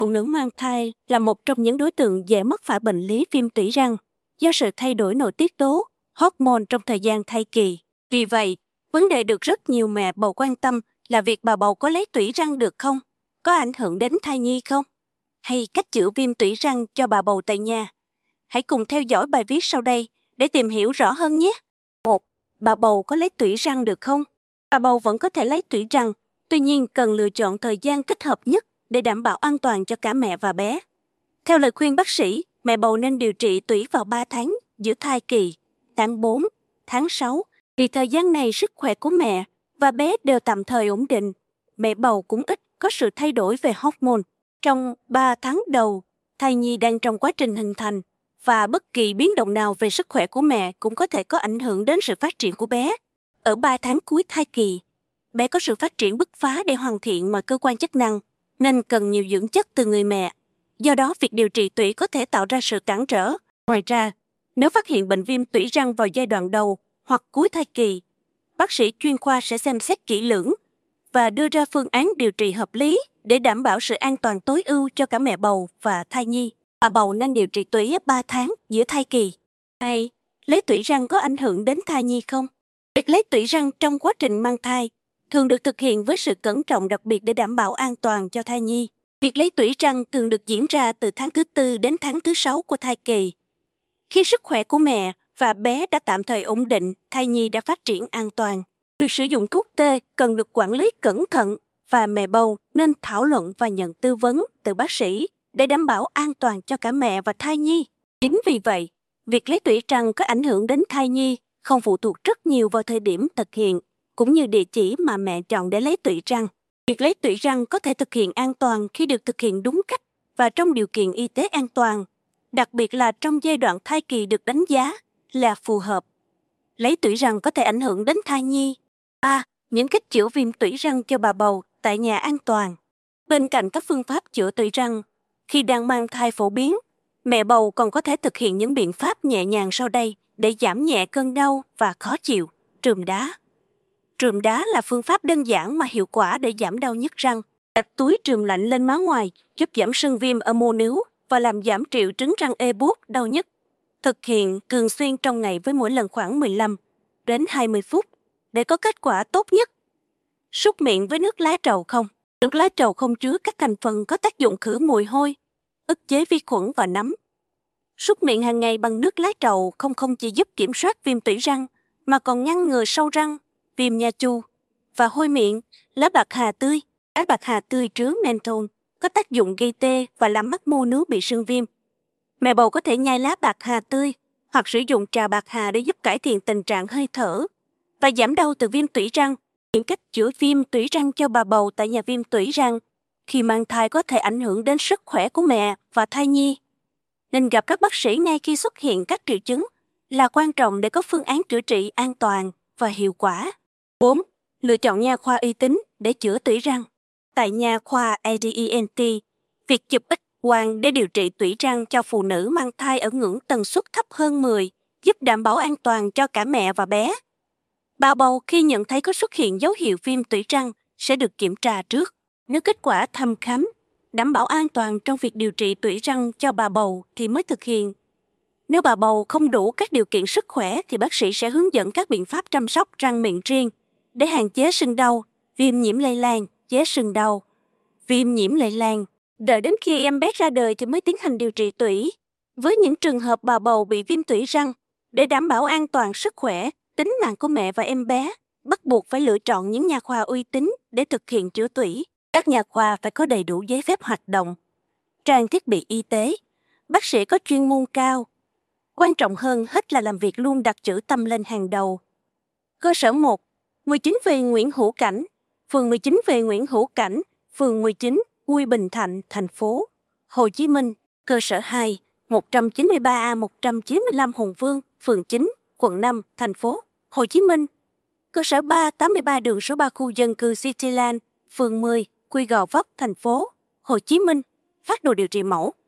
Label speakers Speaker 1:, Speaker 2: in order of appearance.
Speaker 1: Phụ nữ mang thai là một trong những đối tượng dễ mắc phải bệnh lý viêm tủy răng do sự thay đổi nội tiết tố, hormone trong thời gian thai kỳ. Vì vậy, vấn đề được rất nhiều mẹ bầu quan tâm là việc bà bầu có lấy tủy răng được không? Có ảnh hưởng đến thai nhi không? Hay cách chữa viêm tủy răng cho bà bầu tại nhà? Hãy cùng theo dõi bài viết sau đây để tìm hiểu rõ hơn nhé. 1. Bà bầu có lấy tủy răng được không? Bà bầu vẫn có thể lấy tủy răng, tuy nhiên cần lựa chọn thời gian thích hợp nhất để đảm bảo an toàn cho cả mẹ và bé. Theo lời khuyên bác sĩ, mẹ bầu nên điều trị tủy vào 3 tháng giữa thai kỳ, tháng 4, tháng 6. Vì thời gian này sức khỏe của mẹ và bé đều tạm thời ổn định. Mẹ bầu cũng ít có sự thay đổi về hormone. Trong 3 tháng đầu, thai nhi đang trong quá trình hình thành và bất kỳ biến động nào về sức khỏe của mẹ cũng có thể có ảnh hưởng đến sự phát triển của bé. Ở 3 tháng cuối thai kỳ, bé có sự phát triển bứt phá để hoàn thiện mọi cơ quan chức năng, nên cần nhiều dưỡng chất từ người mẹ. Do đó, việc điều trị tủy có thể tạo ra sự cản trở. Ngoài ra, nếu phát hiện bệnh viêm tủy răng vào giai đoạn đầu hoặc cuối thai kỳ, bác sĩ chuyên khoa sẽ xem xét kỹ lưỡng và đưa ra phương án điều trị hợp lý để đảm bảo sự an toàn tối ưu cho cả mẹ bầu và thai nhi. Bà bầu nên điều trị tủy 3 tháng giữa thai kỳ. 2. Lấy tủy răng có ảnh hưởng đến thai nhi không? Việc lấy tủy răng trong quá trình mang thai thường được thực hiện với sự cẩn trọng đặc biệt để đảm bảo an toàn cho thai nhi. Việc lấy tủy răng thường được diễn ra từ tháng thứ 4 đến tháng thứ 6 của thai kỳ. Khi sức khỏe của mẹ và bé đã tạm thời ổn định, thai nhi đã phát triển an toàn. Việc sử dụng thuốc tê cần được quản lý cẩn thận và mẹ bầu nên thảo luận và nhận tư vấn từ bác sĩ để đảm bảo an toàn cho cả mẹ và thai nhi. Chính vì vậy, việc lấy tủy răng có ảnh hưởng đến thai nhi không phụ thuộc rất nhiều vào thời điểm thực hiện, cũng như địa chỉ mà mẹ chọn để lấy tủy răng. Việc lấy tủy răng có thể thực hiện an toàn khi được thực hiện đúng cách và trong điều kiện y tế an toàn, đặc biệt là trong giai đoạn thai kỳ được đánh giá là phù hợp. Lấy tủy răng có thể ảnh hưởng đến thai nhi. 3. Những cách chữa viêm tủy răng cho bà bầu tại nhà an toàn. Bên cạnh các phương pháp chữa tủy răng, khi đang mang thai phổ biến, mẹ bầu còn có thể thực hiện những biện pháp nhẹ nhàng sau đây để giảm nhẹ cơn đau và khó chịu. Trùm đá. Trùm đá là phương pháp đơn giản mà hiệu quả để giảm đau nhức răng. Đặt túi trùm lạnh lên má ngoài giúp giảm sưng viêm ở mô níu và làm giảm triệu chứng răng ê buốt, đau nhức. Thực hiện thường xuyên trong ngày với mỗi lần khoảng 15 đến 20 phút để có kết quả tốt nhất. Súc miệng với nước lá trầu không. Nước lá trầu không chứa các thành phần có tác dụng khử mùi hôi, ức chế vi khuẩn và nấm. Súc miệng hàng ngày bằng nước lá trầu không chỉ giúp kiểm soát viêm tủy răng mà còn ngăn ngừa sâu răng, viêm nha chu và hôi miệng. Lá bạc hà tươi. Lá bạc hà tươi chứa menthol có tác dụng gây tê và làm mắt mô níu bị sưng viêm. Mẹ bầu có thể nhai lá bạc hà tươi hoặc sử dụng trà bạc hà để giúp cải thiện tình trạng hơi thở và giảm đau từ viêm tủy răng. Những cách chữa viêm tủy răng cho bà bầu tại nhà viêm tủy răng khi mang thai có thể ảnh hưởng đến sức khỏe của mẹ và thai nhi, nên gặp các bác sĩ ngay khi xuất hiện các triệu chứng là quan trọng để có phương án chữa trị an toàn và hiệu quả. 4. Lựa chọn nha khoa uy tín để chữa tủy răng. Tại nha khoa ADENT, việc chụp X-quang để điều trị tủy răng cho phụ nữ mang thai ở ngưỡng tần suất thấp hơn 10 giúp đảm bảo an toàn cho cả mẹ và bé. Bà bầu khi nhận thấy có xuất hiện dấu hiệu viêm tủy răng sẽ được kiểm tra trước. Nếu kết quả thăm khám đảm bảo an toàn trong việc điều trị tủy răng cho bà bầu thì mới thực hiện. Nếu bà bầu không đủ các điều kiện sức khỏe thì bác sĩ sẽ hướng dẫn các biện pháp chăm sóc răng miệng riêng để hạn chế sưng đau, viêm nhiễm lây lan, chế sưng đau, viêm nhiễm lây lan. Đợi đến khi em bé ra đời thì mới tiến hành điều trị tủy. Với những trường hợp bà bầu bị viêm tủy răng, để đảm bảo an toàn sức khỏe, tính mạng của mẹ và em bé, bắt buộc phải lựa chọn những nha khoa uy tín để thực hiện chữa tủy. Các nha khoa phải có đầy đủ giấy phép hoạt động, trang thiết bị y tế, bác sĩ có chuyên môn cao. Quan trọng hơn hết là làm việc luôn đặt chữ tâm lên hàng đầu. Cơ sở 1, 19V Nguyễn Hữu Cảnh, phường 19V Nguyễn Hữu Cảnh, phường 19, Quy Bình Thạnh, thành phố Hồ Chí Minh. Cơ sở 2, 193A 195 Hùng Vương, phường 9, quận 5, thành phố Hồ Chí Minh. Cơ sở 3, 83 đường số 3 khu dân cư Cityland, phường 10, Quy Gò Vấp, thành phố Hồ Chí Minh. Phác đồ điều trị mẫu.